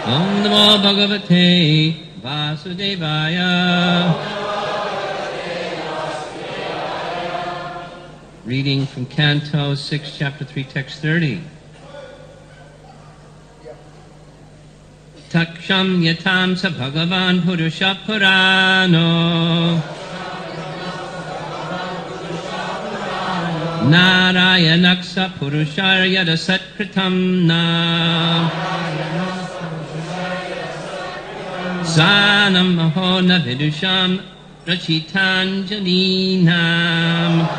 Om Namo Bhagavate Vasudevaya. Reading from Canto 6, Chapter 3, Text 30. Taksham yatam sa Bhagavan Purusha Purano Narayanaksa Purusharyada Satkritam Na Sanam Mahona Vidusham Rachitanjalinam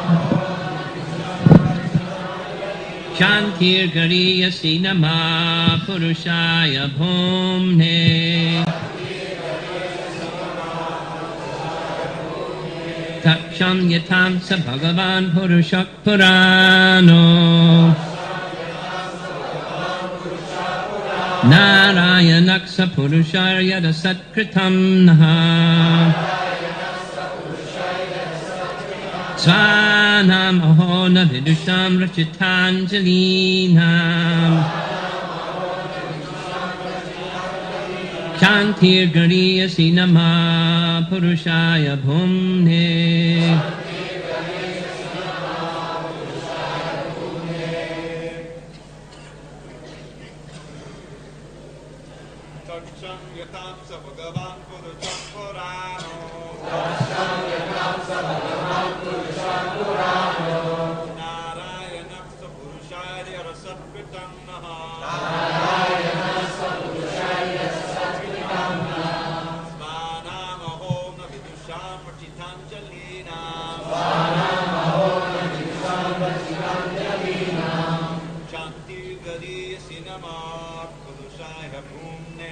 Shantir Gariya Sinama Purushaya Bhumne Taksham Yatam Sa Bhagavan Purushak Purano Narayanaksa Purusharyada Satkritam Naha Svanam Ahona Vidusham Rachitanjalinam Shantir Gariya Sinama Purushaya Bhumne Taksham yatam sa Bhagavan Purusham Purano Narayanaksa Purushaya Satkritam Naha Svanam Ahona Vidusham Rachitanjalinam Shanti Gariya Sinama Purushaya Bhumne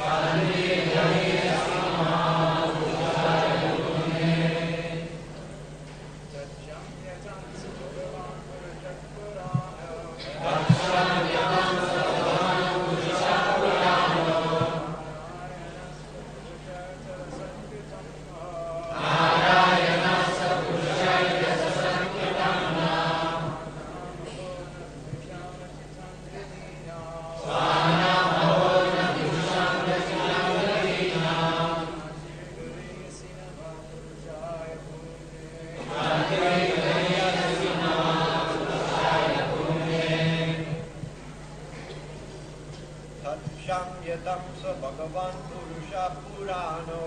Yatam sa Bhagavan Purusha Purano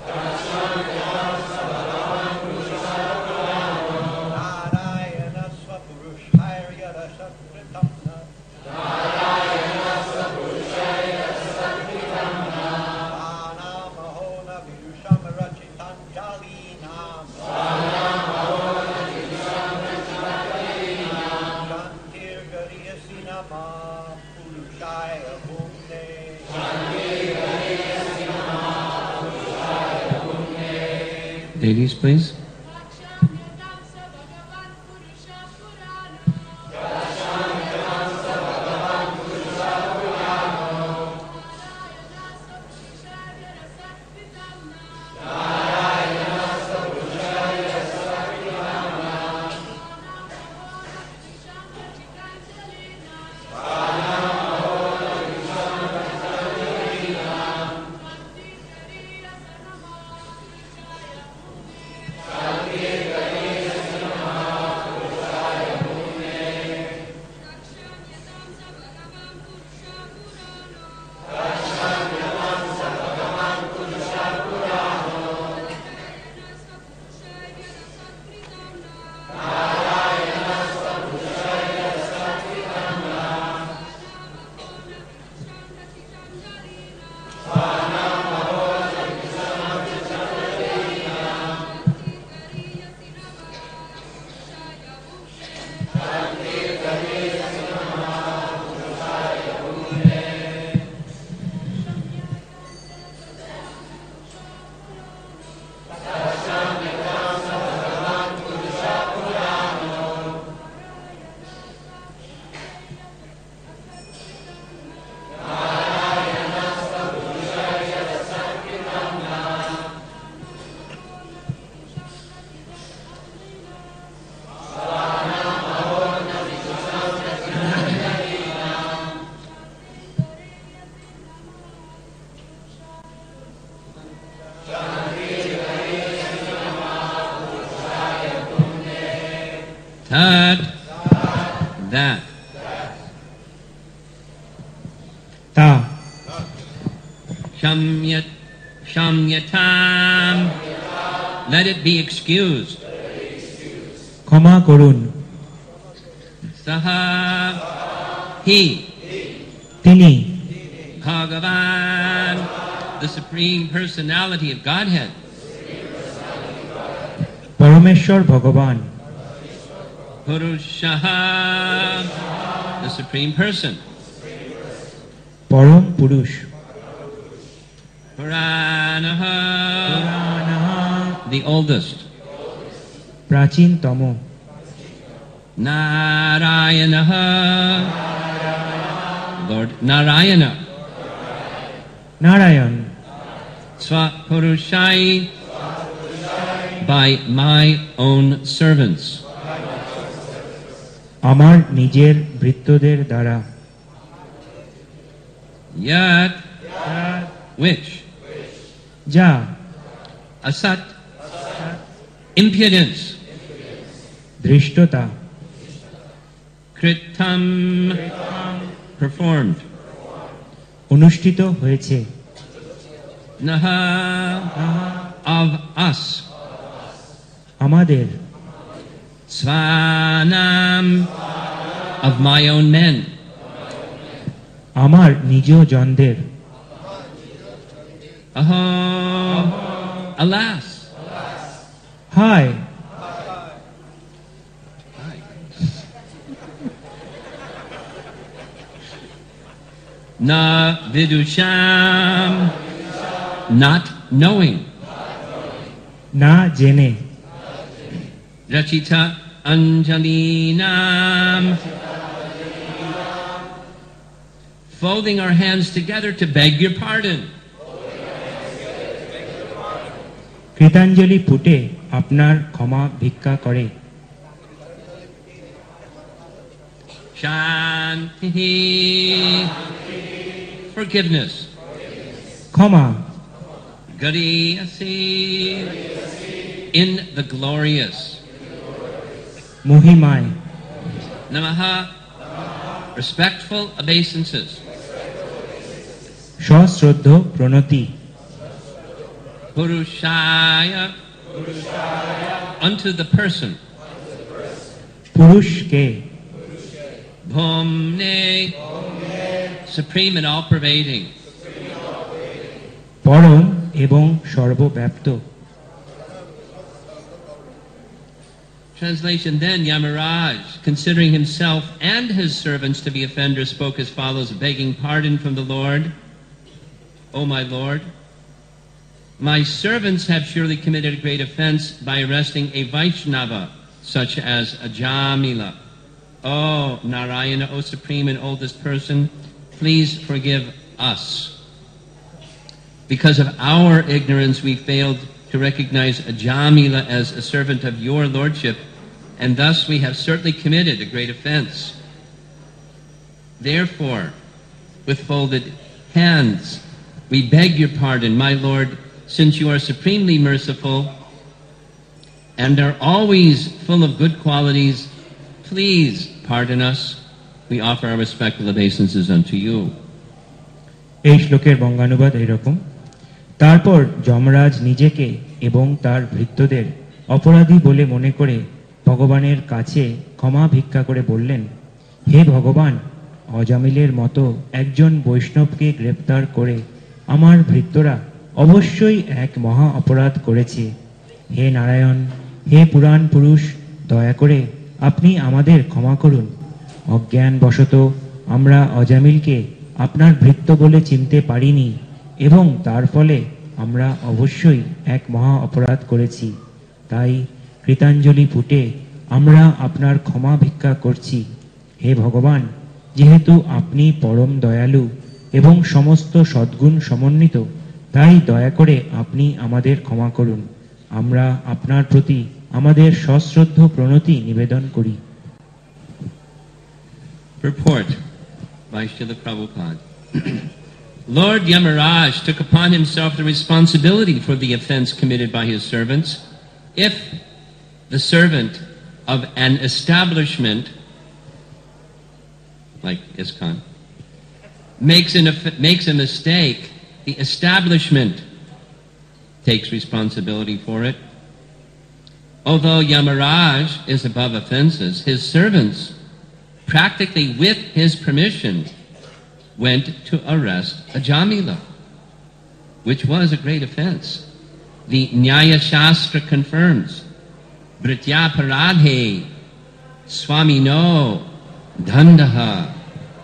Narayana Sva Purushaya Satkritam Svanam Ahona Vidusham Rachitanjalinam Shantir Gariya Sinama Purushaya Bhumne Ladies, please. Tat. That. তা Shamyatam. Let it be excused. ক্ষমা করুন। Saha. He. তিনি Bhagavan. The Supreme Personality of Godhead. পরমেশ্বর ভগবান। Purushaha. The Supreme Person. পরম পুরুষ। Puranaha. পুরাণঃ The oldest. প্রাচীনতম। Narayanaha. Lord Narayana. Narayan Swapurushai. By my own servants. আমার নিজের ভৃত্যদের দ্বারা। Yat. Which? যা Asat. Impudence. ধৃষ্টতা। Kritam. Performed. অনুষ্ঠিত হয়েছে। Naha. Of us. আমাদের। Svanam. Of my own men. আমার নিজ জনদের। Aho. Alas. Hi Na vidusham. Not knowing. না জেনে। Rachita anjalinam. Folding our hands together to beg your pardon. কৃতাঞ্জলি ফুটে আপনার ক্ষমা ভিক্ষা করে। Shanti. Forgiveness. ক্ষমা Gariyasi. In the glorious. মহিমায়। Namaha. Respectful obeisances. সশ্রদ্ধ প্রণতি। Purushaya. Unto the person. পুরুষকে। Bhumne. Supreme and all pervading. পরম এবং সর্বব্যাপ্ত। Translation. Then Yamaraj, considering himself and his servants to be offenders, spoke as follows, begging pardon from the Lord. O my Lord, my servants have surely committed a great offense by arresting a Vaishnava, such as a Jamila. O Narayana, O supreme and oldest person, please forgive us. Because of our ignorance, we failed to recognize a Jamila as a servant of your lordship, and thus we have certainly committed a great offense. Therefore, with folded hands, we beg your pardon, my Lord, since you are supremely merciful and are always full of good qualities. Please pardon us. We offer our respectful obeisances unto you. এই শ্লোকের বঙ্গানুবাদ এইরকম। তারপর যমরাজ নিজেকে এবং তার ভৃত্যদের অপরাধী বলে মনে করে ভগবানের কাছে ক্ষমা ভিক্ষা করে বললেন, হে ভগবান, অজামিলের মতো একজন বৈষ্ণবকে গ্রেপ্তার করে আমার ভৃত্যরা অবশ্যই এক মহা অপরাধ করেছে। হে নারায়ণ, হে পুরাণ পুরুষ, দয়া করে আপনি আমাদের ক্ষমা করুন। অজ্ঞানবশত আমরা অজামিলকে আপনার ভৃত্য বলে চিনতে পারিনি এবং তার ফলে আমরা অবশ্যই এক মহা অপরাধ করেছি। তাই কৃতাঞ্জলি ফুটে আমরা আপনার ক্ষমা ভিক্ষা করছি। হে ভগবান, যেহেতু আপনি পরম দয়ালু এবং সমস্ত সদ্গুণ সমন্বিত, তাই দয়া করে আপনি আমাদের ক্ষমা করুন। আমরা আপনার প্রতি আমাদের সশ্রদ্ধ প্রণতি নিবেদন করি। Purport by Srila Prabhupada. Lord Yamaraj took upon himself the responsibility for the offense committed by his servants. If the servant of an establishment, like ISKCON, makes a mistake, the establishment takes responsibility for it. Although Yamaraj is above offenses, his servants, practically with his permission, went to arrest Ajamila, which was a great offense. The Nyaya Shastra confirms, Britya Paradhe Swamino Dandaha,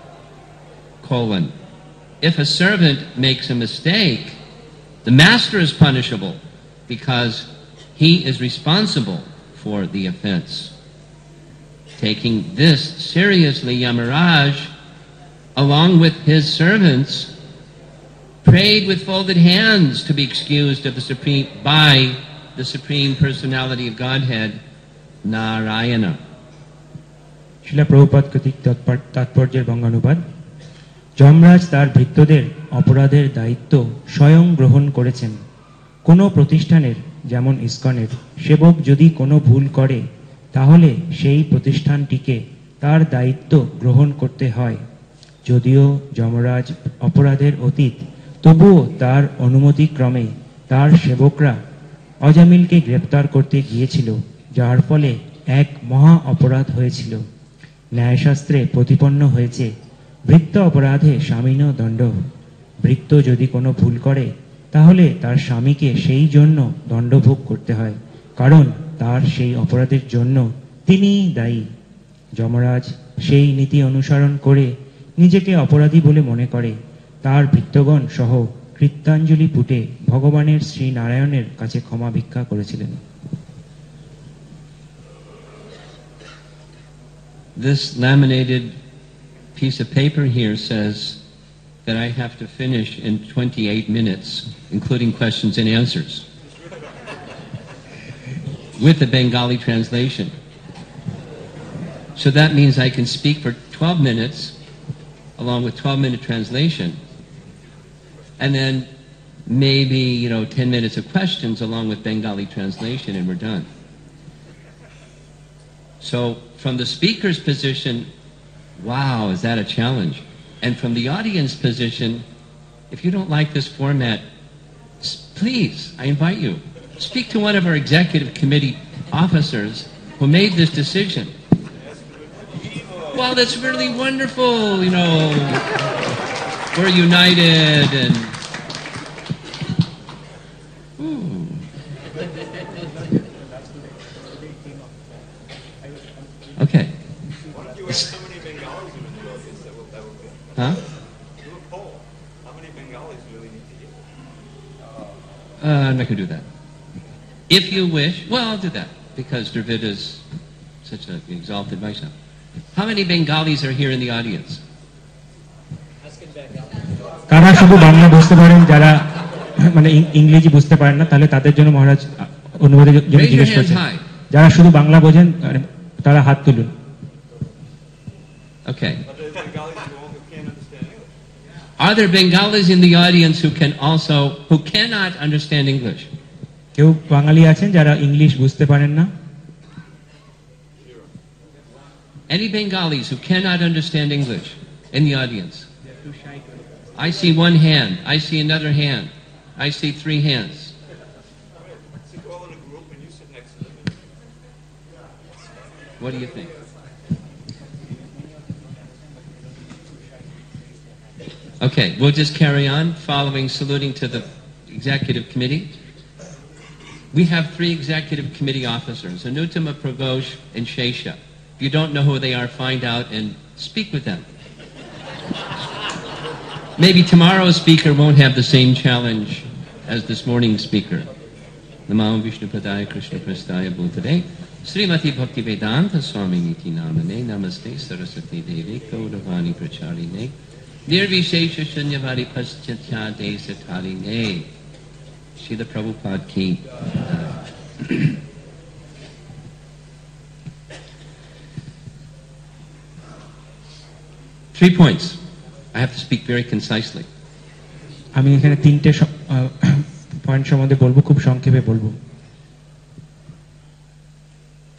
if a servant makes a mistake, the master is punishable because he is responsible for the offense. Taking this seriously, Yamaraj, along with his servants, prayed with folded hands to be excused of by the Supreme Personality of Godhead, Narayana. শিলা প্রভুপাদ কর্তৃক তাৎপর্যের বঙ্গানুবাদ। যমরাজ তার ভৃত্যদের অপরাধের দায়িত্ব স্বয়ং গ্রহণ করেছেন। কোনো প্রতিষ্ঠানের, যেমন ইসকনের সেবক যদি কোনো ভুল করে, তাহলে সেই প্রতিষ্ঠানটিকে তার দায়িত্ব গ্রহণ করতে হয়। যদিও যমরাজ অপরাধের অতীত, তবুও তার অনুমতিক্রমে তার সেবকরা অজামিলকে গ্রেপ্তার করতে গিয়েছিল, যার ফলে এক মহা অপরাধ হয়েছিল। ন্যায়শাস্ত্রে প্রতিপন্ন হয়েছে, ভৃত্য অপরাধে স্বামীন দণ্ড। ভৃত্য যদি কোনো ভুল করে, তাহলে তার স্বামীকে সেই জন্য দণ্ডভোগ করতে হয়, কারণ তার সেই অপরাধের জন্য তিনিই দায়ী। যমরাজ সেই নীতি অনুসরণ করে নিজেকে অপরাধী বলে মনে করে তার ভৃত্যগণ সহ কৃত্যাঞ্জলি পুটে ভগবানের শ্রী নারায়ণের কাছে ক্ষমা ভিক্ষা করেছিলেন। This laminated piece of paper here says that I have to finish in 28 minutes, including questions and answers, with the Bengali translation. So that means I can speak for 12 minutes, along with 12-minute translation, and then maybe, 10 minutes of questions along with Bengali translation, and we're done. So from the speaker's position, wow, is that a challenge? And from the audience position, if you don't like this format, please, I invite you, speak to one of our executive committee officers who made this decision. Well, that's really wonderful, we're united and... Ooh. Okay. Why don't you ask how many Bengalis are in the audience? That would be. Huh? Do a poll. How many Bengalis really need to hear? I'm not going to do that. If you wish, well, I'll do that, because Dravida is such an exalted Vaishnava. How many Bengalis are here in the audience? কারা শুধু বাংলা বুঝতে পারেন, যারা মানে ইংরেজি বুঝতে পারেন না, তাহলে তাদের জন্য মহারাজ অনুবাদের জন্য Raise your জিজ্ঞেস hands করছেন। high. যারা শুধু বাংলা বোঝেন তারা হাত তুলুন। Okay. But there's Bengalis who can't understand English. Are there Bengalis in the audience who cannot understand English? কেউ বাঙালি আছেন যারা ইংলিশ বুঝতে পারেন না? Any Bengalis who cannot understand English in the audience? I see one hand. I see another hand. I see 3 hands. Sit all in a group and you sit next to them. What do you think? Okay, we'll just carry on saluting to the executive committee. We have 3 executive committee officers, Anuttama, Pragosh, and Shesha. If you don't know who they are, find out and speak with them. Maybe tomorrow's speaker won't have the same challenge as this morning's speaker. Namo Vishnu Padaya Krishna Prastaya Bhutale Srimati Bhakti Vedanta Swami Niti Namane Namaste Saraswati Devi Gauravani Pracharine Nirvishesha Shanyavari Paschatya Desatarine Srila Prabhupada Ki. 3 points. I have to speak very concisely. আমি এখানে 3টে point সম্বন্ধে বলবো, খুব সংক্ষেপে বলবো।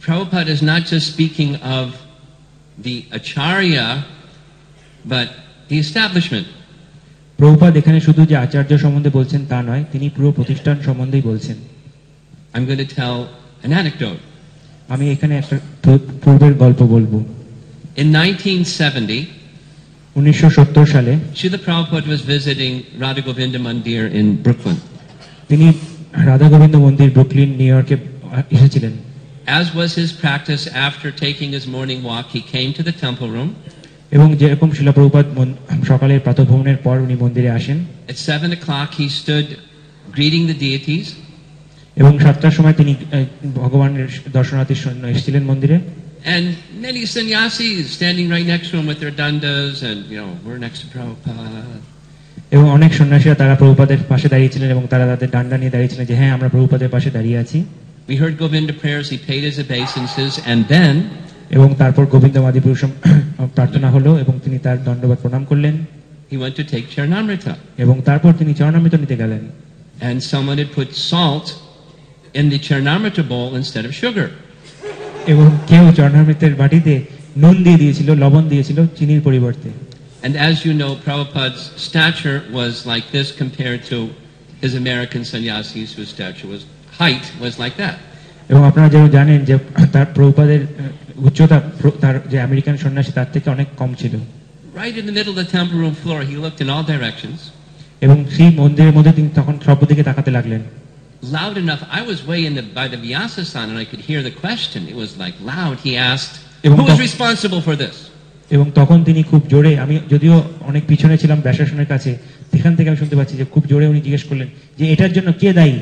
Prabhupada is not just speaking of the acharya, but the establishment. Prabhupada এখানে শুধু যে আচার্য সম্বন্ধে বলছেন তা নয়, তিনি পুরো প্রতিষ্ঠান সম্বন্ধেই বলছেন। I'm going to tell an anecdote. আমি এখানে একটা পূর্বের গল্প বলবো। In 1970, 1970 সালে Srila Prabhupada was visiting Radha Govinda Mandir in Brooklyn. তিনি রাধা গোবিন্দ মন্দির ব্রুকলিন নিউ ইয়র্কে এসেছিলেন। As was his practice, after taking his morning walk, he came to the temple room. এবং যেরকম শিলা প্রভুপাদ সকালের প্রাতঃভ্রমণের পর উনি মন্দিরে আসেন। At 7 o'clock, he stood greeting the deities. এবং 7টার সময় তিনি ভগবানের দর্শনার্থীর জন্য এসেছিলেন মন্দিরে। And many sannyasis standing right next to him with their dandas, and we're next to Prabhupada. এবং অনেক সন্ন্যাসীরা তারা প্রভুপাদের পাশে দাঁড়িয়েছিলেন এবং তারা তাদের ডান্ডা নিয়ে দাঁড়িয়েছিলেন যে হ্যাঁ আমরা প্রভুপাদের পাশে দাঁড়িয়ে আছি। We heard Govinda prayers, he paid his obeisances, and then এবং তারপর গোবিন্দ মাদিপুরুষম প্রার্থনা হলো এবং তিনি তার দণ্ডবাদ প্রণাম করলেন। he went to take Charnamrita. এবং তারপর তিনি চরণামৃত নিতে গেলেন। And someone had put salt in the Charnamrita bowl instead of sugar. এবং কেউ চরণামৃতের বাটিতে নুন দিয়ে দিয়েছিল, লবণ দিয়েছিল চিনির পরিবর্তে। And as you know, Prabhupada's stature was like this compared to his American sannyasis, whose stature height was like that. এবং আপনারা যেন জানেন যে তার প্রভুপাদের উচ্চতা তার যে আমেরিকান সন্ন্যাসী তার থেকে অনেক কম ছিল। Right in the middle of the temple room floor, he looked in all directions. এবং সেই মন্দিরের মধ্যে তিনি তখন সব দিকে তাকাতে লাগলেন। Loud enough, I was way in by the Vyasasana and I could hear the question. It was like loud. He asked, who is responsible for this? এবং তখন তিনি খুব জোরে, আমি যদিও অনেক পিছনে ছিলাম ব্যাসাসনের কাছে, সেখান থেকে আমি শুনতে পাচ্ছি যে খুব জোরে উনি জিজ্ঞেস করলেন যে এটার জন্য কে দায়ী।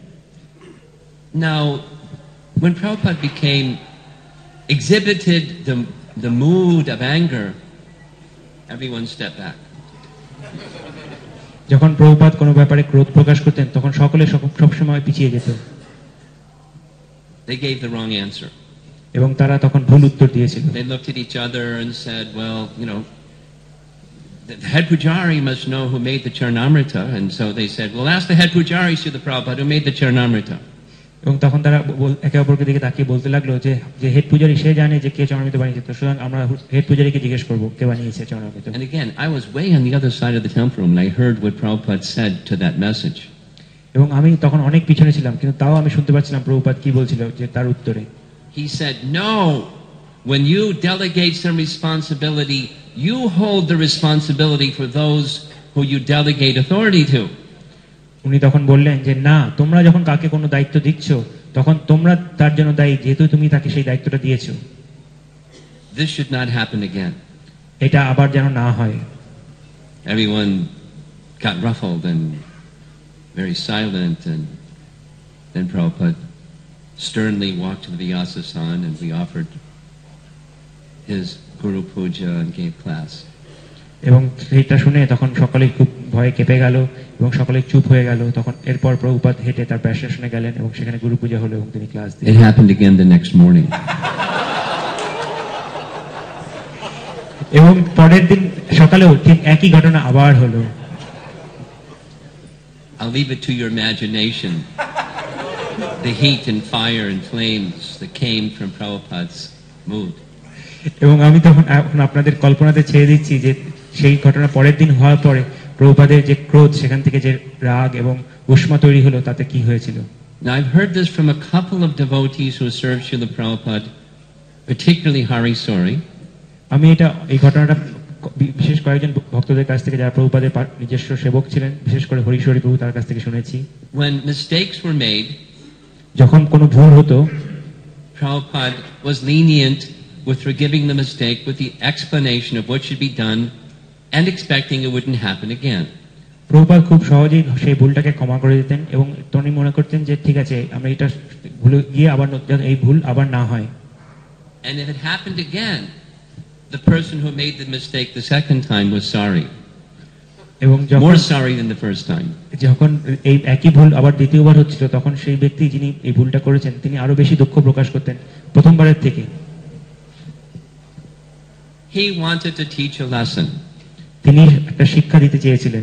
Now, when Prabhupada exhibited the mood of anger, everyone stepped back. যখন প্রভুপাদ কোনো ব্যাপারে ক্রোধ প্রকাশ করতেন তখন সকলে সবসময় পিছিয়ে যেত। They gave the wrong answer. এবং তারা তখন ভুল উত্তর দিয়েছিল। They looked at each other and said, well, the head pujari must know who made the Charnamrita, and so they said, well, ask the head pujari, Srila Prabhupada, who made the Charnamrita. এবং তখন তারা একে অপরকে দিকে তাকিয়ে বলতে লাগলো যে হেড পূজারী সে জানে যে কে চরণামৃত বানিয়েছে, তো সুতরাং আমরা হেড পূজারীকে জিজ্ঞেস করবো কে বানিয়েছে চরণামৃত। And again, I was way on the other side of the temple room and I heard what Prabhupada said to that message. এবং আমি তখন অনেক পিছনে ছিলাম, কিন্তু তাও আমি শুনতে পাচ্ছিলাম প্রভুপাদ কি বলছিল যে তার উত্তরে। He said, no, when you delegate some responsibility, you hold the responsibility for those who you delegate authority to. উনি তখন বললেন যে না, তোমরা যখন কাকে কোনো দায়িত্ব দিচ্ছ তখন তোমরা তার জন্য দায়ী, যেহেতু তুমি তাকে সেই দায়িত্বটা দিয়েছো। This should not happen again. এটা আবার যেন না হয়। Everyone got ruffled and very silent, and then Prabhupada sternly walked to the Vyasasana and we offered his Guru Puja and gave class. এবং সেইটা শুনে তখন সকলে খুব ভয়ে কেঁপে গেল এবং সকলে চুপ হয়ে গেল। তখন এরপর প্রভুপাদ হেঁটে তার ব্যাসাসনে গেলেন এবং সেখানে গুরু পূজা হলো এবং তিনি ক্লাস দিলেন। It happened again the next morning. এবং পরের দিন সকালেও ঠিক একই ঘটনা আবার হলো। I'll leave it to your imagination. The heat and fire and flames that came from Prabhupada's mood. এবং আমি তখন এখন আপনাদের কল্পনাতে ছেড়ে দিচ্ছি যে সেই ঘটনা পরের দিন হওয়ার পরে প্রভুপাদের যে ক্রোধ, সেখান থেকে যে রাগ এবং উষ্মা তৈরি হলো তাতে কি হয়েছিল। Now I've heard this from a couple of devotees who served Srila Prabhupada, particularly Hari Sori. আমি এই ঘটনাটা বিশেষ কয়েকজন ভক্তদের কাছ থেকে যারা প্রভুপাদের নিজস্ব সেবক ছিলেন, বিশেষ করে হরিশরী প্রভু তার কাছ থেকে শুনেছি। When mistakes were made, যখন কোনো ভুল হতো, Prabhupada was lenient with forgiving the mistake with the explanation of what should be done and expecting it wouldn't happen again. Prabhupada খুব সহজেই সেই ভুলটাকে ক্ষমা করে দিতেন এবং তিনি মনে করতেন যে ঠিক আছে আমরা এটা ভুলে গিয়ে আবার এই ভুল আবার না হয়। And if it happened again, the person who made the mistake the second time was sorry. এবং more sorry than the first time. যখন এই একই ভুল আবার দ্বিতীয়বার হচ্ছিল তখন সেই ব্যক্তি যিনি এই ভুলটা করেছেন তিনি আরো বেশি দুঃখ প্রকাশ করতেন প্রথমবারের থেকে। He wanted to teach a lesson. তিনি একটা শিক্ষা দিতে চেয়েছিলেন।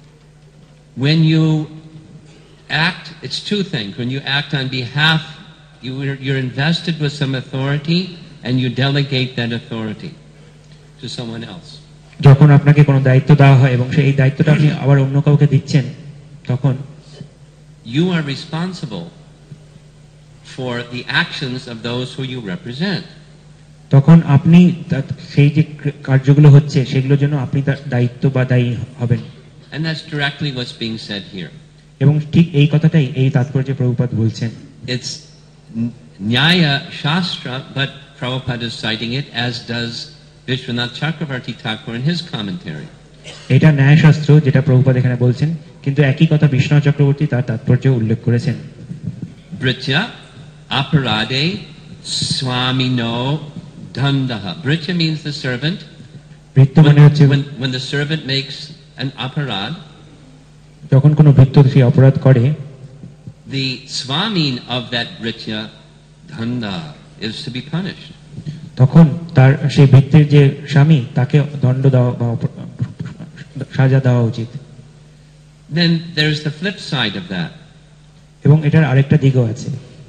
When you act, it's two things. When you act on behalf you're invested with some authority and you delegate that authority to someone else. যখন আপনাকে কোনো দায়িত্ব দেওয়া হয় এবং সেই দায়িত্বটা আপনি আবার অন্য কাউকে দিচ্ছেন, তখন You are responsible for the actions of those who you represent. তখন আপনি সেই যে কার্যগুলো হচ্ছে সেগুলোর জন্য আপনি তার দায়িত্ব বা দায়ী হবেন। And that's directly what's being said here. এবং ঠিক এই কথাটাই এই তাৎপর্যে প্রভুপাদ বলছেন। It's Nyaya Shastra, but Prabhupada is citing it, as does Vishwanath Chakravarti Thakur in his commentary. এটা ন্যায়শাস্ত্র যেটা প্রভুপাদ এখানে বলছেন, কিন্তু একই কথা বিশ্বনাথ চক্রবর্তী তার তাৎপর্য উল্লেখ করেছেন। Britya aparade swamino dandaha. Britya means the servant. ভৃত্য মানে হচ্ছে When the servant makes an aparad, যখন কোনো ভৃত্য সেই অপরাধ করে, the swamin of that Britya danda is to be punished. তখন তার সেই ভৃত্যের যে স্বামী তাকে দণ্ড দেওয়া বা সাজা দেওয়া উচিত। Then there's the flip side of that. এবং এটার আরেকটা দিকও আছে।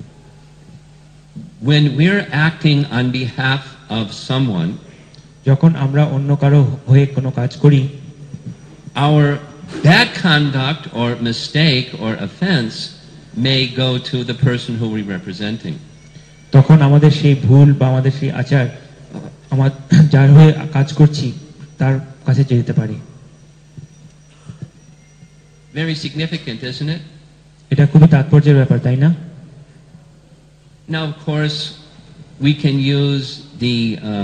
When we're acting on behalf of someone, যখন আমরা অন্য কারো হয়ে কোনো কাজ করি, our bad conduct or mistake or offense may go to the person who we're representing. তখন আমাদের সেই ভুল বা আমাদের সেই আচার আমার যার হয়ে কাজ করছি তার কাছে যেতে পারে। Very significant, isn't it? এটা খুবই তাৎপর্যের ব্যাপার, তাই না? Now, of course, we can use the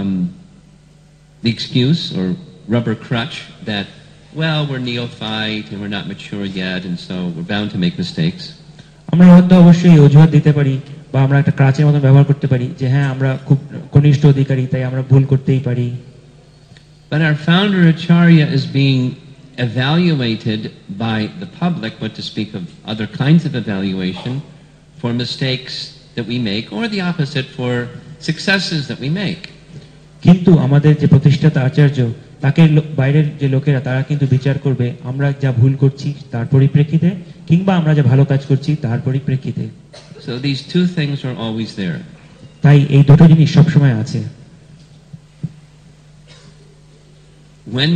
excuse or rubber crutch that, well, we're neophyte and we're not mature yet, and so we're bound to make mistakes. আমরা হয়তো অবশ্যই অজুহাত দিতে পারি বা আমরা একটা ক্রাচের মতো ব্যবহার করতে পারি যে হ্যাঁ আমরা খুব কনিষ্ঠ অধিকারী, তাই আমরা ভুল করতেই পারি। But our founder Acharya is being evaluated by the public, but to speak of other kinds of evaluation, for mistakes that we make, or the opposite, for successes that we make. কিন্তু আমাদের যে প্রতিষ্ঠাতা আচার্য, তাকে বাইরের যে লোকেরা তারা কিন্তু বিচার করবে আমরা যা ভুল করছি তার পরিপ্রেক্ষিতে, কিংবা আমরা যা ভালো কাজ করছি তার পরিপ্রেক্ষিতে। So these two things are always there. তাই এই দুটো জিনিস সবসময় আছে। When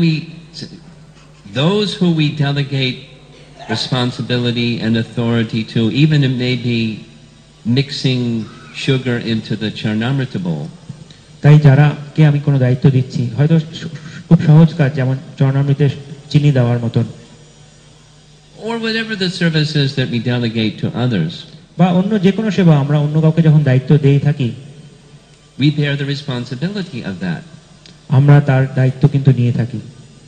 those who we delegate responsibility and authority to, even it may be mixing sugar into the Charnamrita bowl, তাই যারাকে আমি কোনো দায়িত্ব দিচ্ছি, হয়তো খুব সহজ কাজ যেমন চরণামৃতে চিনি দেওয়ার মতন, or whatever the service is that we delegate to others, বা অন্য যে কোনো সেবা আমরা অন্য কাউকে যখন দায়িত্ব দিয়ে থাকি, we bear the responsibility of that. আমরা তার দায়িত্ব কিন্তু নিয়ে থাকি।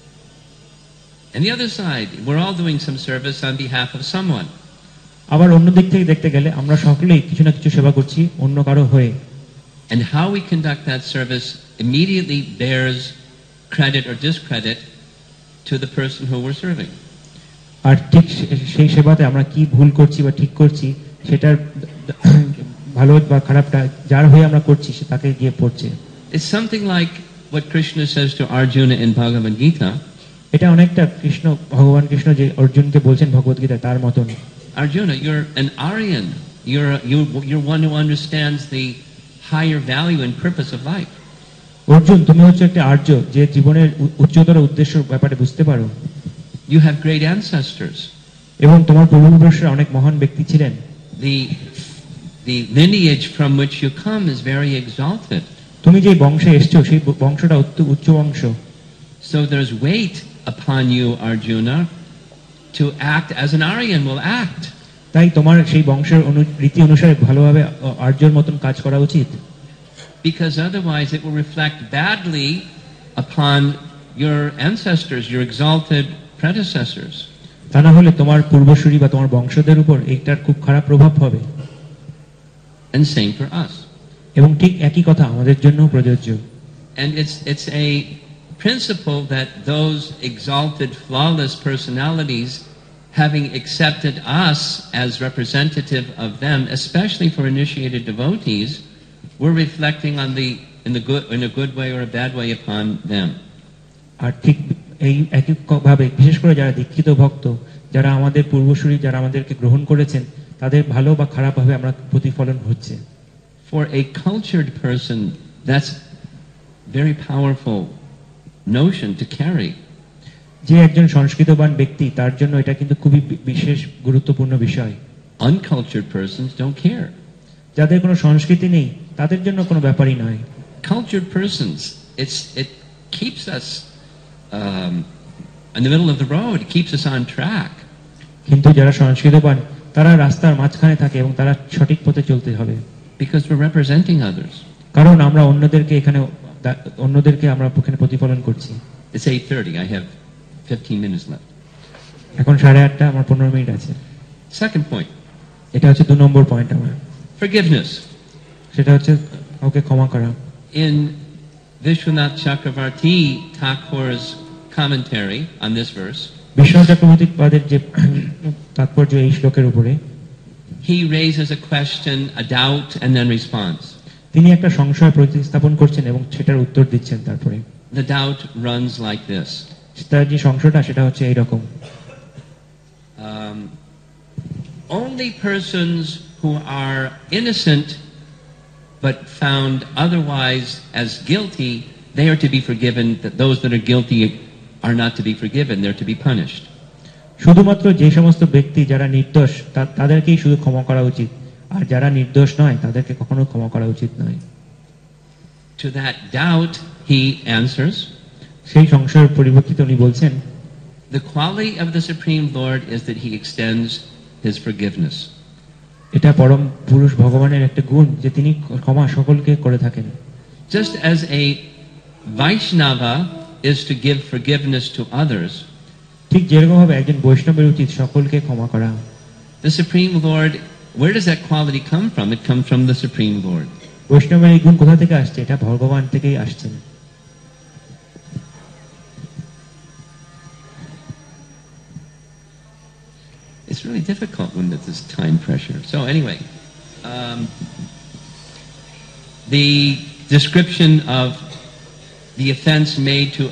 And the other side, we're all doing some service on behalf of someone. আবার অন্য দিক থেকে দেখতে গেলে আমরা সকলেই কিছু না কিছু সেবা করছি অন্য কারো হয়ে। And how we conduct that service immediately bears credit or discredit to the person who we're serving. আর ঠিক সেই সেবাতে আমরা কি ভুল করছি বা ঠিক করছি সেটার ভালো বা খারাপটা যার হয়ে আমরা করছি সে তাকে গিয়ে পড়ছে। It's something like what Krishna says to Arjuna in Bhagavad Gita. এটা অনেকটা ভগবান কৃষ্ণ যে অর্জুনকে বলছেন ভগবত গীতা তার মতন। Arjuna, you're an Aryan. You're one who understands the higher value and purpose of life. Arjun, তুমি হচ্ছে একটা আর্য যে জীবনের উচ্চতর উদ্দেশ্য ব্যাপারে বুঝতে পারো। You have great ancestors. এবং তোমার পূর্বপুরুষরা অনেক মহান ব্যক্তি ছিলেন। The lineage from which you come is very exalted. তুমি যে বংশে এসেছো সেই বংশটা উচ্চ বংশ। So there's weight upon you, Arjuna, to act as an Aryan will act. তাই তোমার সেই বংশের রীতি অনুসারে ভালোভাবে আর্যর মতন কাজ করা উচিত। Because otherwise it will reflect badly upon your ancestors, your exalted predecessors. তা না হলে তোমার পূর্বসূরি বা তোমার বংশধর উপর এইটার খুব খারাপ প্রভাব হবে। And same for us. এবং ঠিক একই কথা আমাদের জন্যও প্রযোজ্য। And it's a principle that those exalted, flawless personalities, having accepted us as representative of them, especially for initiated devotees, we're reflecting on in a good way or a bad way upon them. আর ঠিক এই একই ভাবে বিশেষ করে যারা দীক্ষিত ভক্ত, যারা আমাদের পূর্বসূরি, যারা আমাদেরকে গ্রহণ করেছেন, তাদের ভালো বা খারাপ ভাবে আমরা প্রতিফলন হচ্ছে। For a cultured person, that's very powerful notion to carry. যে একজন সংস্কৃতবান ব্যক্তি তার জন্য এটা কিন্তু খুবই বিশেষ গুরুত্বপূর্ণ বিষয়। Uncultured persons don't care. যাদের কোনো সংস্কৃতি নেই তাদের জন্য কোনো ব্যাপারই নয়। Cultured persons, it keeps us in the middle of the road. It keeps us on track. কিন্তু যারা সংস্কৃতবান তারা রাস্তার মাঝখানে থাকে এবং তারা সঠিক পথে চলতে হবে। Because we're representing others. কারণ আমরা অন্যদেরকে এখানে আমরা এখানে প্রতিফলন করছি। It's 8:30. I have 15 minutes left. এখন 8:30, আমার 15 মিনিট আছে। Second point. এটা হচ্ছে 2 নম্বর পয়েন্ট আমার। Forgiveness. সেটা হচ্ছে ওকে ক্ষমা করা। In Vishwanath Chakravarti Thakur's commentary on this verse, Biswanath Chakraborty পাদের যে তাৎপর্য এই শ্লোকের উপরে, he raises a question, a doubt, and then responds. তিনি একটা সংশয় প্রতিস্থাপন করছেন এবং সেটার উত্তর দিচ্ছেন তারপরে। The doubt runs like this. তার যে সংশয়টা সেটা হচ্ছে এইরকম। Only persons who are innocent but found otherwise as guilty, they are to be forgiven. That those that are guilty are not to be forgiven, they're to be punished. শুধুমাত্র যে সমস্ত ব্যক্তি যারা নির্দোষ তাদেরকেই শুধু ক্ষমা করা উচিত, আর যারা নির্দোষ নয় তাদেরকে কখনো ক্ষমা করা উচিত নয়। To that doubt he answers, সেই সংশয়ের পরিপ্রেক্ষিতে উনি বলছেন, the quality of the Supreme Lord is that he extends his forgiveness. এটা পরম পুরুষ ভগবানের একটা গুণ যে তিনি ক্ষমা সকলকে করে থাকেন। Just as a Vaishnava is to give forgiveness to others, ঠিক যেরকম ভাবে একজন বৈষ্ণবের উচিত সকলকে ক্ষমা করা। the Supreme Lord, where does that quality come from? It comes from the Supreme Lord. বৈষ্ণবের এই গুণ কোথা থেকে আসছে? এটা ভগবান থেকেই আসছেন। It's really difficult when there's this time pressure. So anyway, the description of the offense made to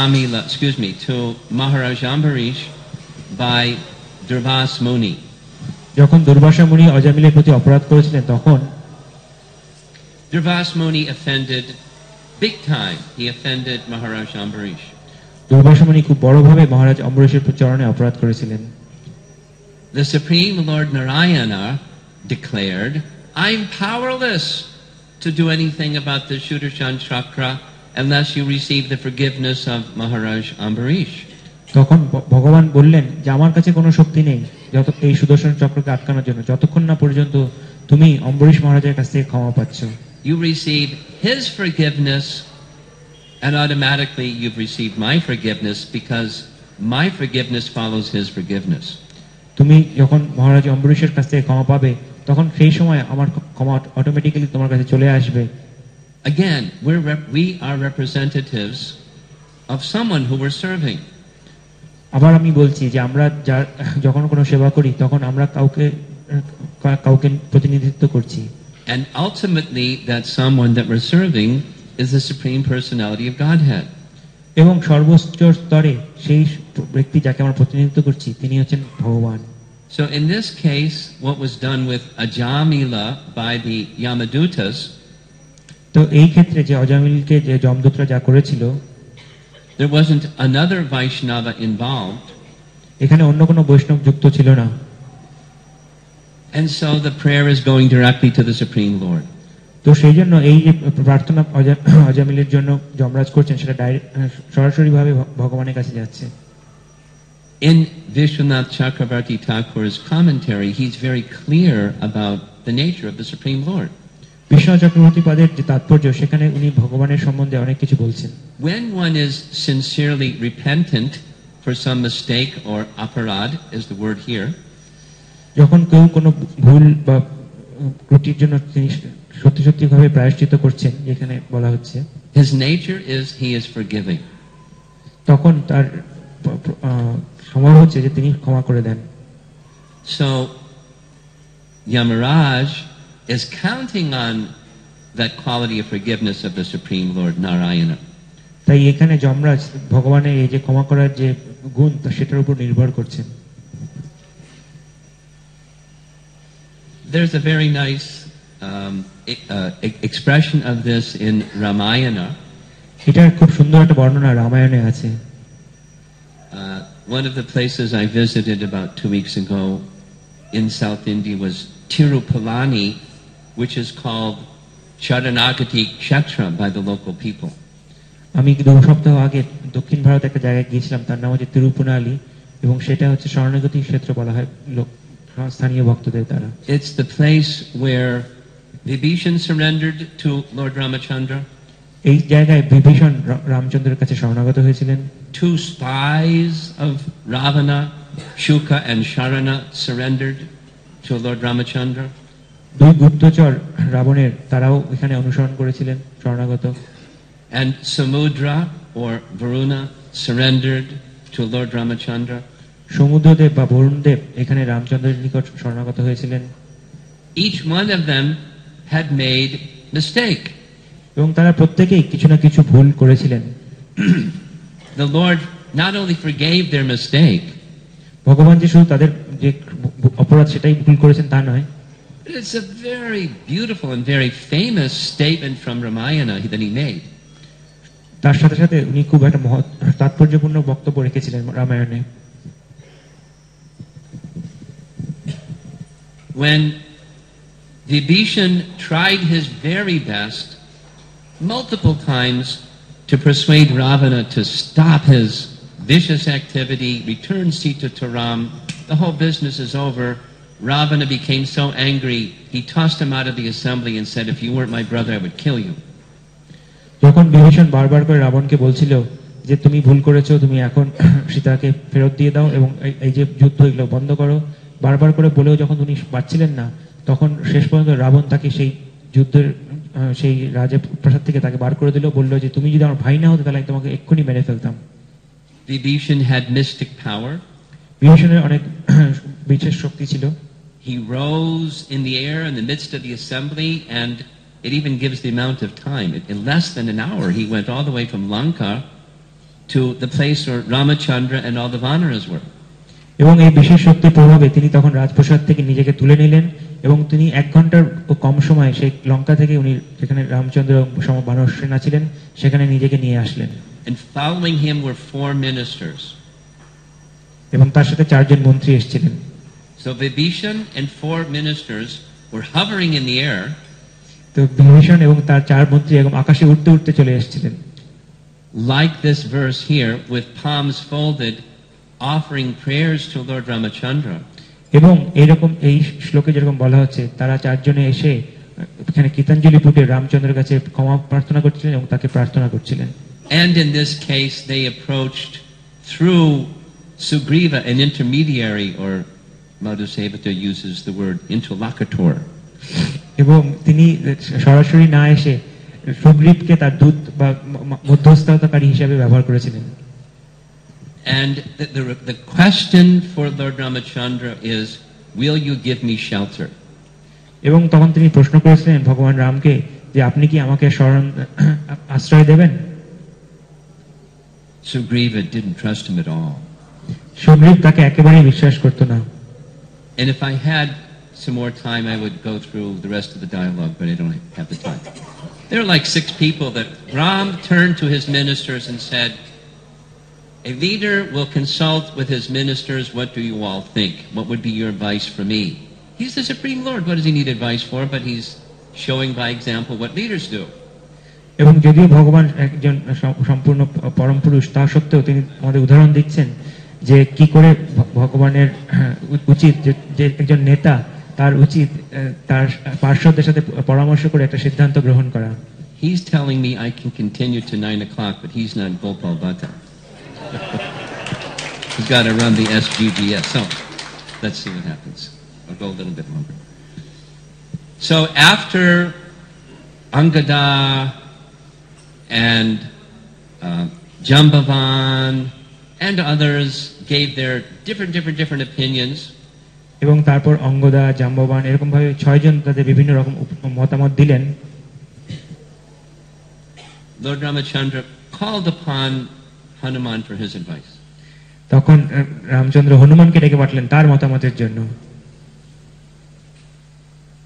to Maharaj Ambarish by Durvas Muni. যখন দুর্বাসা মুনি অজামিলের প্রতি অপরাধ করেছিলেন তখন Durvas Muni offended big time. He offended Maharaj Ambarish. Durvasa মুনি খুব বড়ভাবে মহারাজ অম্বরীশের চরণে অপরাধ করেছিলেন। The Supreme Lord Narayana declared, I'm powerless to do anything about the Sudarshan Chakra unless you receive the forgiveness of Maharaj Ambarish. তখন ভগবান বললেন যে আমার কাছে কোনো শক্তি নেই যত এই সুদর্শন চক্রকে আটকানোর জন্য, যতক্ষণ না পর্যন্ত তুমি অম্বরীশ মহারাজের কাছ থেকে ক্ষমা পাচ্ছ। You receive his forgiveness and automatically you've received my forgiveness because my forgiveness follows his forgiveness. তুমি যখন মহারাজ অম্বরীশের কাছ থেকে ক্ষমা পাবে তখন সেই সময় আমার ক্ষমা অটোমেটিক্যালি তোমার কাছে চলে আসবে। Again, we are representatives of someone who we're serving. আবার আমি বলছি যে আমরা যখন কোনো সেবা করি তখন আমরা কাউকে প্রতিনিধিত্ব করছি। And ultimately that someone that we're serving is the Supreme Personality of Godhead. এবং সর্বোচ্চ স্তরে সেই ব্যক্তি যাকে আমরা প্রতিনিধিত্ব করছি তিনি হচ্ছেন ভগবান। So in this case, what was done with Ajamila by the Yamadutas, তো এই ক্ষেত্রে যে অজামিলকে যে যমদূতরা যা করেছিল, there wasn't another Vaishnava involved. এখানে অন্য কোনো বৈষ্ণব যুক্ত ছিল না। And so the prayer is going directly to the Supreme Lord. তো সেই জন্য এই যে প্রার্থনা অজামিলের জন্য যমরাজ করছেন সেটা সরাসরি ভাবে ভগবানের কাছে যাচ্ছে। In Vishwanath Chakravarti Thakur's commentary, he's very clear about the nature of the Supreme Lord. Biswanath Chakraborty পাদের যে তাৎপর্য সেখানে উনি ভগবানের সম্বন্ধে অনেক কিছু বলছেন। When one is sincerely repentant for some mistake or aparad is the word here, যখন কেউ কোনো ভুল বা ত্রুটির জন্য তিনি সত্যি ভাবে প্রায়শ্চিত্ত করছেন যেখানে বলা হচ্ছে, his nature is he is forgiving. তখন তার স্বভাব হচ্ছে যে তিনি ক্ষমা করে দেন। So Yamaraj is counting on that quality of forgiveness of the Supreme Lord Narayana. তাই এখানে যমরাজ ভগবানের এই যে ক্ষমা করার যে গুণ সেটার উপর নির্ভর করছেন। There's a very nice expression of this in Ramayana. এটার খুব সুন্দর একটা বর্ণনা রামায়ণে আছে। One of the places I visited about 2 weeks ago in South India was Tirupalani, which is called Sharanagati Kshetra by the local people. আমি 2 সপ্তাহ আগে দক্ষিণ ভারতে একটা জায়গায় গিয়েছিলাম, তার নাম হচ্ছে তিরুপুনালি, এবং সেটা হচ্ছে শরণাগতি ক্ষেত্র বলা হয় স্থানীয় ভক্তদের দ্বারা। It's the place where Vibhishan surrendered to Lord Ramachandra. এই জায়গায় বিভীষণ রামচন্দ্রের কাছে শরণাগত হয়েছিলেন। 2 spies of Ravana, Shuka and Sharana, surrendered to Lord Ramachandra. 2 গুপ্তচর রাবণের, তারাও এখানে অনুসরণ করেছিলেন, শরণাগত। And Samudra or Varuna surrendered to Lord Ramachandra. সমুদ্রদেব বা বরুণদেব এখানে রামচন্দ্রের নিকট শরণাগত হয়েছিলেন। Each one of them had made mistake. এবং তারা প্রত্যেকেই কিছু না কিছু ভুল করেছিলেন। The Lord not only forgave their mistake, ভগবান যে শুধু তাদের যে অপরাধ সেটাই ভুল করেছেন তা নয়, but it's a very beautiful and very famous statement from Ramayana that he made. তার সাথে সাথে উনি খুব একটা মহৎ তাৎপর্যপূর্ণ বক্তব্য রেখেছিলেন রামায়ণে। When Vibhishan tried his very best multiple times to persuade Ravana to stop his vicious activity, return Sita to Ram, the whole business is over. Ravana became so angry, he tossed him out of the assembly and said, if you weren't my brother, I would kill you. যখন বিভীষণ বারবার করে রাবণকে বলছিল যে তুমি ভুল করেছো, তুমি এখন সীতাকে ফেরত দিয়ে দাও এবং এই যে যুদ্ধ এগুলো বন্ধ করো, বারবার করে বলেও যখন উনি পারছিলেন না, তখন শেষ পর্যন্ত রাবণ তাকে সেই যুদ্ধের সেই রাজপ্রাসাদ থেকে তাকে বার করে দিল, বললো যে তুমি যদি আমার ভাই না হতো তাহলে আমি তোমাকে এক্ষুনি মেরে ফেলতাম। Vibhishan had mystic power. বিভীষণের অনেক বিশেষ শক্তি ছিল। He rose in the air in the midst of the assembly, and it even gives the amount of time. In less than an hour, he went all the way from Lanka to the place where Ramachandra and all the Vanaras were. এবং এই বিশেষ শক্তির প্রভাবে তিনি তখন রাজপ্রাসাদ থেকে নিজেকে তুলে নিলেন এবং তিনি 1 ঘন্টার কম সময়ে সেই লঙ্কা থেকে উনি যেখানে রামচন্দ্র সম বানর সেনা ছিলেন সেখানে নিজেকে নিয়ে আসলেন। And following him were 4 ministers. এবং তার সাথে 4 জন মন্ত্রী এসেছিলেন। So Vibhishan and 4 ministers were hovering in the air. তো বিভীষণ এবং তার 4 মন্ত্রী এবং আকাশে উঠতে উঠতে চলে এসেছিলেন। Like this verse here, with palms folded, offering prayers to Lord Ramachandra. এবং এইরকম এই শ্লোকে যেরকম বলা হচ্ছে, তারা 4 জনে এসে এখানে কীর্তনজলি পুটে রামচন্দ্রের কাছে ক্ষমা প্রার্থনা করছিলেন এবং তাকে প্রার্থনা করছিলেন। And in this case, they approached through Sugriva, an intermediary, or Madhusevata uses the word interlocutor. এবং তিনি সরাসরি না এসে সুগ্রীবকে তার দূত বা মধ্যস্থতাকারী হিসেবে ব্যবহার করেছিলেন। And the question for Lord Ramachandra is, will you give me shelter? এবং তখন তিনি প্রশ্ন করেছিলেন ভগবান রামকে যে আপনি কি আমাকে আশ্রয় দেবেন? Sugriva didn't trust him at all. Sugriva তাকে একেবারেই বিশ্বাস করত না। And if I had some more time, I would go through the rest of the dialogue, but I don't have the time. There are like 6 people that Ram turned to his ministers and said, a leader will consult with his ministers, what do you all think? What would be your advice for me? He's the Supreme Lord, what does he need advice for? But he's showing by example what leaders do. এবং যদিও ভগবান একজন সম্পূর্ণ পরম পুরুষ, তা সত্ত্বেও তিনি আমাদের উদাহরণ দিচ্ছেন যে কি করে ভগবানের উচিত যে একজন নেতা তার উচিত তার পার্শ্বদের সাথে পরামর্শ করে একটা সিদ্ধান্ত গ্রহণ করা। He's telling me I can continue to 9 o'clock, but he's not Gopal Bhatta. He's got to run the SGGS. So let's see what happens. I'll go a little bit longer. So after Angada and Jambavan and others gave their different opinions, এবং তারপর অঙ্গদা, জাম্ববান এরকম ভাবে 6 জন তাদের বিভিন্ন রকম মতামত দিলেন। Lord Ramachandra called upon Hanuman for his advice. তখন রামচন্দ্র হনুমানকে ডেকে পাঠালেন তার মতামতের জন্য।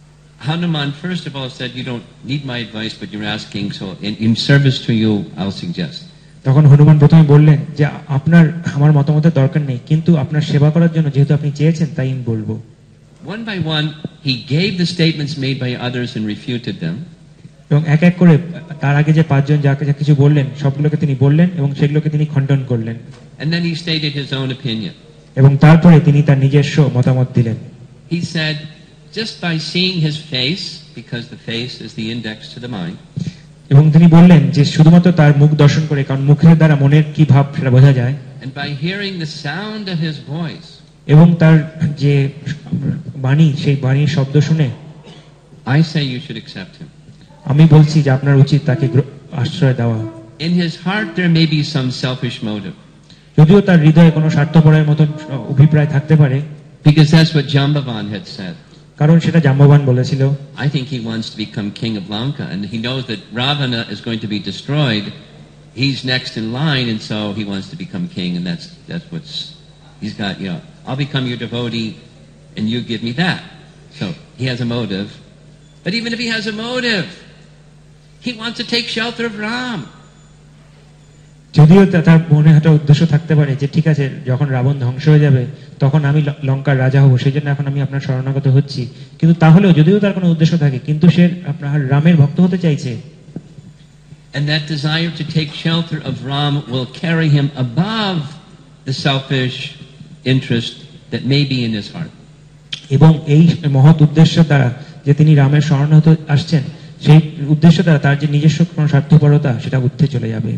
Hanuman first of all said, you don't need my advice, but you're asking, so in service to you, I'll suggest. তখন হনুমান প্রথমে বললেন যে আপনার আমার মতামতের দরকার নেই, কিন্তু আপনার সেবা করার জন্য যেহেতু আপনি চেয়েছেন তাই আমি বলবো। One by one, he gave the statements made by others and refuted them. এবং এক এক করে তার আগে যে পাঁচজন যাকে যা কিছু বললেন সবগুলোকে তিনি বললেন এবং সেগুলোকে তিনি খণ্ডন করলেন। And then he stated his own opinion. এবং তারপরে তিনি তার নিজস্ব মতামত দিলেন। He said, just by seeing his face, because the face is the index to the mind, এবং তিনি বললেন যে শুধুমাত্র তার মুখ দর্শন করে, কারণ মুখের দ্বারা মনের কি ভাব সেটা বোঝা যায়, and by hearing the sound of his voice, এবং তার যে বাণী সেই বাণীর শব্দ শুনে, I say you should accept him. আমি বলছি যে আপনার উচিত তাকে আশ্রয় দেওয়া। In his heart there may be some selfish motive, যদিও তার হৃদয়ে কোনো স্বার্থপরের মতন অভিপ্রায় থাকতে পারে, because that's what Jambavan had said. কারণ সেটা জাম্ববান বলেছিল। I think he wants to become king of Lanka, and he knows that Ravana is going to be destroyed. He's next in line, and so he wants to become king, and that's what's he's got. You know, I'll become your devotee, and you give me that. So he has a motive, but even if he has a motive, he wants to take shelter of Ram. যদিও তার মনে একটা উদ্দেশ্য থাকতে পারে যে ঠিক আছে, যখন রাবণ ধ্বংস হয়ে যাবে তখন আমি লঙ্কার রাজা হব, সেই জন্য এখন আমি আপনার শরণাগত হচ্ছি, কিন্তু তাহলেও যদিও তার কোনো উদ্দেশ্য থাকে, কিন্তু সে আপনার রামের ভক্ত হতে চাইছে। And that desire to take shelter of Ram will carry him above the selfish interest that may be in his heart. এবং এই মহৎ উদ্দেশ্য দ্বারা যে তিনি রামের শরণ হতে আসছেন, সেই উদ্দেশ্য দ্বারা তার যে নিজস্ব কোনো স্বার্থপরতা সেটা উঠতে চলে যাবে।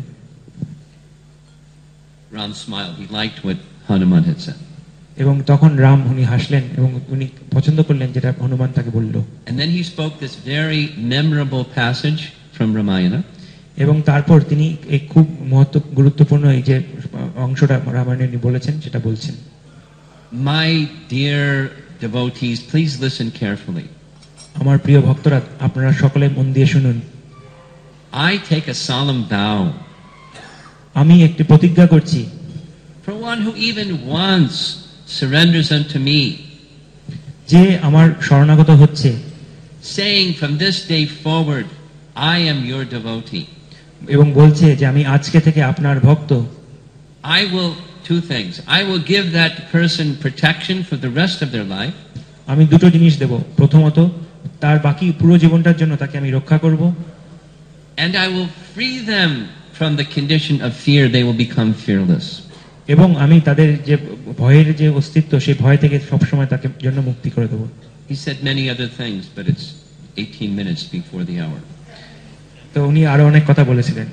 Ram smiled. He liked what Hanuman had said. এবং তখন রাম উনি হাসলেন এবং উনি পছন্দ করলেন যেটা হনুমান তাকে বলল। And then he spoke this very memorable passage from Ramayana. এবং তারপর তিনি এই খুব গুরুত্বপূর্ণ এই যে অংশটা রামায়ণে উনি বলেছেন সেটা বলছেন। My dear devotees, please listen carefully. আমার প্রিয় ভক্তরা, আপনারা সকলে মন দিয়ে শুনুন। I take a solemn vow. আমি একটি প্রতিজ্ঞা করছি। For one who even once surrenders unto me, যে আমার শরণাগত হচ্ছে, saying from this day forward, I am your devotee. এবং বলছে যে আমি আজকে থেকে আপনার ভক্ত, I will two things. I will give that person protection for the rest of their life. আমি দুটো জিনিস দেব। প্রথমত, তার বাকি পুরো জীবনটার জন্য তাকে আমি রক্ষা করব। And I will free them from the condition of fear. They will become fearless. এবং আমি তাদের যে ভয়ের যে অস্তিত্ব, সেই ভয় থেকে সবসময় তাকে জন্য মুক্তি করে দেব। He said many other things, but it's 18 minutes before the hour. তো উনি আরো অনেক কথা বলেছিলেন।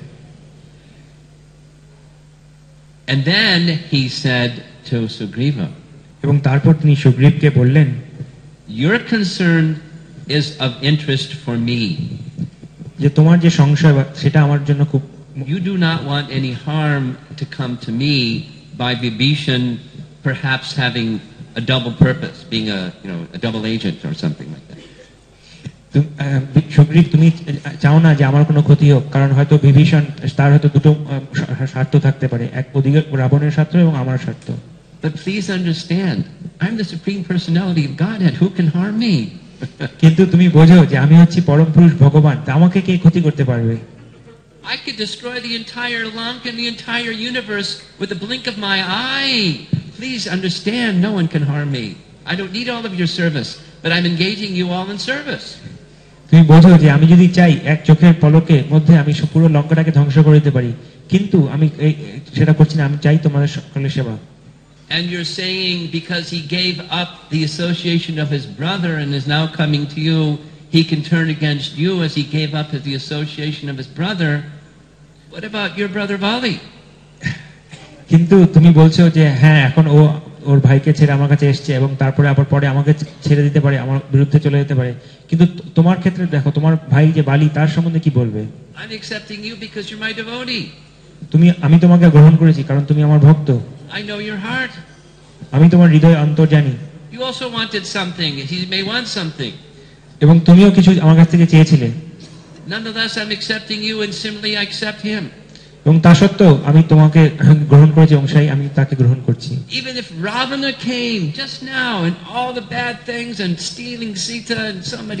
And then he said to Sugriva, এবং তারপর তিনি সুগ্রীবকে বললেন, your concern is of interest for me. যে তোমার যে সংশয় সেটা আমার জন্য খুব, You do not want any harm to come to me by Vibhishan perhaps having a double purpose, being a double agent or something like that. Sugriva, তুমি চাও না যে আমার কোনো ক্ষতি হোক, কারণ হয়তো বিভীষণ তার হয়তো দুটো স্বার্থ থাকতে পারে, এক ওদিকে রাবণের স্বার্থ এবং আমার স্বার্থ। But please understand, I'm the supreme personality of Godhead. Who can harm me? কিন্তু তুমি বোঝো যে আমি হচ্ছি পরম পুরুষ ভগবান, তা আমাকে কে ক্ষতি করতে পারবে? I could destroy the entire Lanka and the entire universe with a blink of my eye. Please understand, no one can harm me. I don't need all of your service, but I'm engaging you all in service. তুমি বোঝো যে আমি যদি চাই এক চোখের পলকে মধ্যে আমি পুরো লঙ্কাটাকে ধ্বংস করে দিতে পারি, কিন্তু আমি সেটা করছি না, আমি চাই তোমাদের সকলের সেবা। And you're saying because he gave up the association of his brother and is now coming to you, he can turn against you as he gave up the association of his brother. What about your brother Vali? কিন্তু তুমি বলছো যে হ্যাঁ, এখন ও ওর ভাইকে ছেড়ে আমার কাছে এসছে এবং তারপরে আবার পরে আমাকে ছেড়ে দিতে পারে, আমার বিরুদ্ধে চলে যেতে পারে, কিন্তু তোমার ক্ষেত্রে দেখো তোমার ভাই যে বালি, তার সম্বন্ধে কি বলবে? I'm accepting you because you're my devotee. আমি তোমাকে গ্রহণ করেছি কারণ তুমি আমার ভক্ত। I know your heart. আমি তোমার হৃদয় অন্তর জানি। You also wanted something. He may want something. এবং তুমিও কিছু আমার কাছ থেকে চেয়েছিলে। Nonetheless, I'm accepting you and similarly I accept him. এবং তা সত্ত্বেও আমি তোমাকে গ্রহণ করেছি এবং সেই আমি তাকে গ্রহণ করছি। Even if Ravana came just now and all the bad things and stealing Sita and so many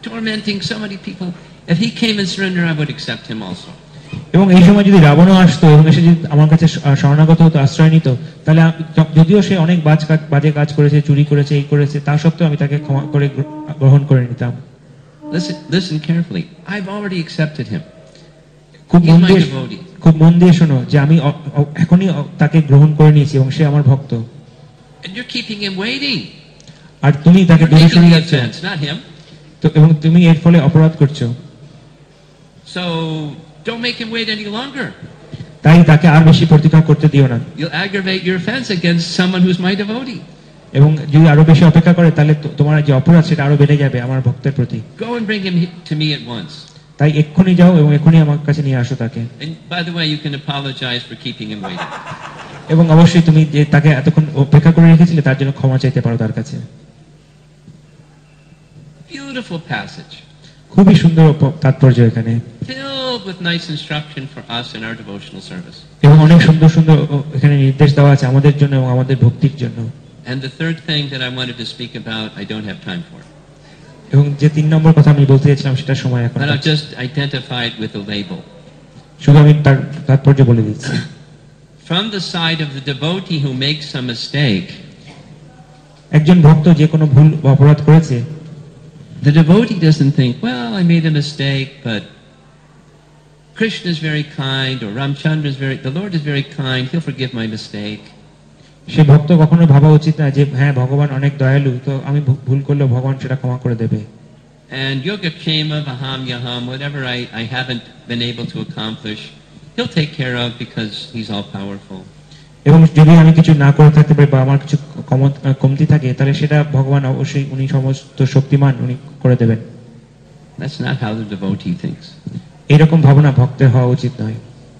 tormenting so many people. If he came and surrendered, I would accept him also. এবং এই সময় যদি রাবণও আসতো এবং এসে যদি আমার কাছে শরণাগত হতো, আশ্রয় নিত, তাহলে যদিও সে অনেক বাজে কাজ করেছে, চুরি করেছে, এই করেছে, তা সত্ত্বেও আমি তাকে ক্ষমা করে গ্রহণ করে নিতাম। Listen carefully. I've already accepted him. খুব মন দিয়ে শোনো যে আমি এখনই তাকে গ্রহণ করে নিয়েছি এবং সে আমার ভক্ত। And you're keeping him waiting. আর তুমি তাকে দূরে সরিয়ে যাচ্ছ, not him. তো এবং তুমি এর ফলে অপরাধ করছো। So don't make him wait any longer. তাই তাকে আর বেশি প্রতীক্ষা করতে দিও না। You'll aggravate your offense against someone who's my devotee. এবং যদি আরো বেশি অপেক্ষা করে তাহলে তোমার যে অপরাধ সেটা আরো বেড়ে যাবে আমার ভক্তের প্রতি। Go and bring him to me at once. তাই এক্ষুনি যাও এবং এক্ষুনি আমার কাছে নিয়ে আসো তাকে। And by the way, you can apologize for keeping him waiting. এবং অবশ্যই তুমি যে তাকে এতক্ষণ অপেক্ষা করে রেখেছিলে তার জন্য ক্ষমা চাইতে পারো তার কাছে। Beautiful passage. খুবই সুন্দর তাৎপর্য এখানে। Filled with nice instruction for us in our devotional service. এবং অনেক সুন্দর সুন্দর এখানে নির্দেশ দেওয়া আছে আমাদের জন্য এবং আমাদের ভক্তির জন্য। And the third thing that I wanted to speak about, I don't have time for. এবং যে 3 নম্বর কথা আমি বলতে চাইছিলাম সেটা সময় এখন। But I'll just identify it with a label. শুধু আমি তার তাৎপর্য বলে দিচ্ছি। From the side of the devotee who makes a mistake, একজন ভক্ত যে কোনো ভুল বা অপরাধ করেছে, the devotee doesn't think, well, I made a mistake, but Krishna is very kind, or Ramchandra is the Lord is very kind, he'll forgive my mistake. সে ভক্ত কখনো ভাবা উচিত না যে হ্যাঁ ভগবান অনেক দয়ালু, তো আমি ভুল করলে ভগবান সেটা ক্ষমা করে দেবে। And Yogakshema Vaham Yaham, whatever I haven't been able to accomplish, he'll take care of because he's all powerful. এবং যদি আমি কিছু না করে থাকতে পারি বা আমার কিছু কমতি থাকে তাহলে সেটা ভগবান অবশ্যই উনি সমস্ত শক্তিমান, উনি করে দেবেন। That's not how the devotee thinks. এরকম ভাবনা ভক্তের হওয়া উচিত নয়।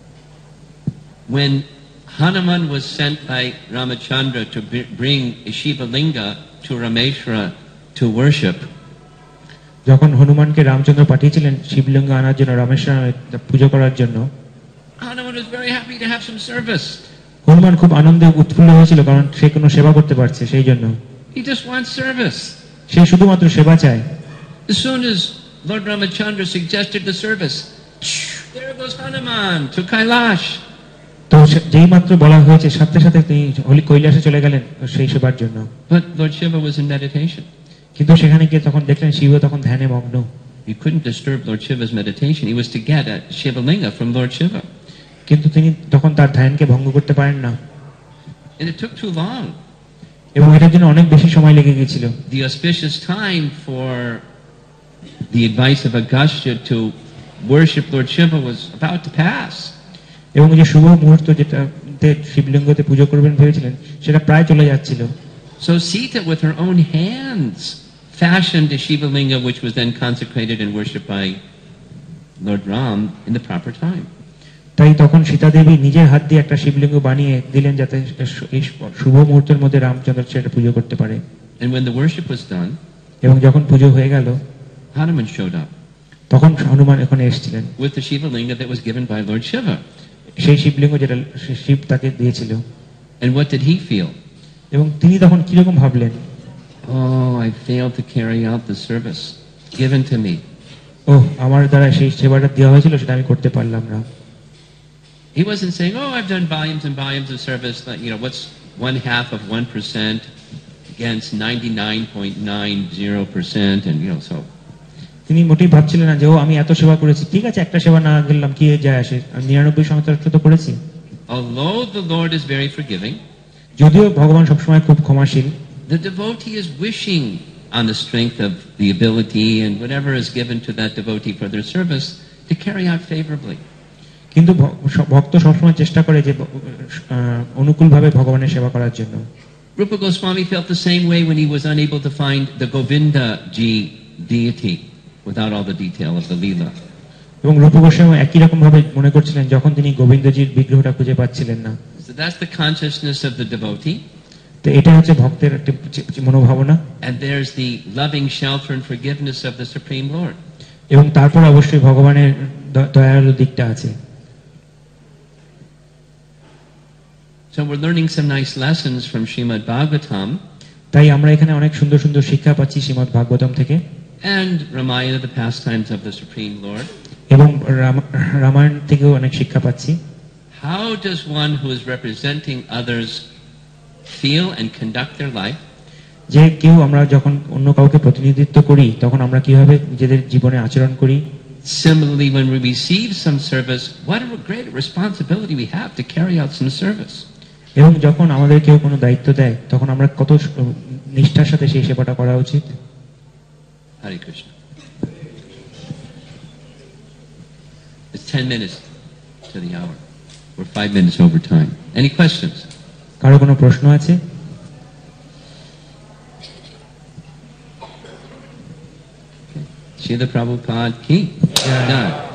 When Hanuman was sent by Ramachandra to bring a Shiva Linga to Rameshwara to worship, যখন হনুমানকে রামচন্দ্র পাঠিয়েছিলেন শিবলিঙ্গ আনার জন্য রামেশ্বরে পূজা করার জন্য, Hanuman was very happy to have some service. Hanuman খুব আনন্দে উৎফুল্ল হয়েছিল কারণ সে কোনো সেবা করতে পারছে, সেই জন্য। He just wants service. সে শুধুমাত্র সেবা চায়। As soon as Lord Ramachandra suggested the service, there goes Hanuman to Kailash. তো যেই মাত্র বলা হয়েছে সাথে সাথে তিনি কৈলাসে চলে গেলেন সেই সেবার জন্য। But Lord Shiva was in meditation. কিন্তু সেখানে গিয়ে তখন দেখলেন শিব তখন ধ্যানে মগ্ন। He couldn't disturb Lord Shiva's meditation. He was to get a Shiva Linga from Lord Shiva. কিন্তু তিনি তখন তার ধ্যানকে ভঙ্গ করতে পারেন না। And it took too long. এবং এটার জন্য অনেক বেশি সময় লেগে গিয়েছিল। The auspicious time for the advice of Agastya to worship Lord Shiva was about to pass. এবং যে শুভ মুহূর্ত যেটাতে শিবলিঙ্গতে পূজা করবেন ভেবেছিলেন সেটা প্রায় চলে যাচ্ছিল। So Sita with her own hands fashioned a Shiva Linga which was then consecrated and worshipped by Lord Ram in the proper time. তাই তখন সীতা দেবী নিজের হাত দিয়ে একটা শিবলিঙ্গ বানিয়ে দিলেন যাতে এই শুভ মুহূর্তের মধ্যে রামচন্দ্র সেটা পুজো করতে পারে। And when the worship was done, এবং যখন পুজো হয়ে গেল, Hanuman showed up. তখন হনুমান এখানে এসেছিলেন with the Shiva Linga that was given by Lord Shiva. সেই শিবলিঙ্গ যেটা শিব তাকে দিয়েছিল। And what did he feel? এবং তিনি তখন কি রকম ভাবলেন? Oh, I failed to carry out the service given to me. আমার দ্বারা সেই সেবাটা দেওয়া হয়েছিল সেটা আমি করতে পারলাম না। He wasn't saying, oh, I've done volumes and volumes of service, what's 1/2 of 1% against 99.90%, and so. তিনি মোটেই ভাবছিলেন না যে আমি এত সেবা করেছি, ঠিক আছে একটা সেবা না গেলাম কি যায় আসে, আমি 99% তো করেছি। Although the Lord is very forgiving, যদিও ভগবান সবসময় খুব ক্ষমাশীল, the devotee is wishing on the strength of the ability and whatever is given to that devotee for their service to carry out favorably. কিন্তু ভক্ত সবসময় চেষ্টা করে যে অনুকূলভাবে ভগবানের সেবা করার জন্য। Rupa Goswami felt the same way when he was unable to find the Govinda Ji deity without all the detail of the Leela. এবং রূপ গোস্বামী একই রকম ভাবে মনে করছিলেন যখন তিনি গোবিন্দজির বিগ্রহটা খুঁজে পাচ্ছিলেন না। So that's the consciousness of the devotee. তো এটা হচ্ছে ভক্তের একটা মনোভাবনা। And there's the loving shelter and forgiveness of the Supreme Lord. এবং তারপর অবশ্যই ভগবানের দয়ালু দিকটা আছে। So we're learning some nice lessons from Srimad Bhagavatam. তাই আমরা এখানে অনেক সুন্দর সুন্দর শিক্ষা পাচ্ছি শ্রীমদ্ ভাগবতম থেকে। and Ramayana, the pastimes of the Supreme Lord. এবং রামায়ণ থেকেও অনেক শিক্ষা পাচ্ছি। How does one who is representing others feel and conduct their life? যে কেউ আমরা যখন অন্য কাউকে প্রতিনিধিত্ব করি তখন আমরা কিভাবে নিজেদের জীবনে আচরণ করি। Similarly, when we receive some service, what a great responsibility we have to carry out some service. এবং যখন আমাদের কেউ কোনো দায়িত্ব দেয় তখন আমরা কত নিষ্ঠার সাথে সেই সেবাটা করা উচিত। Hare Krishna. It's 10 minutes to the hour. We're 5 minutes over time. Any questions? কারো কোনো প্রশ্ন আছে? Srila Prabhupada ki. Jai.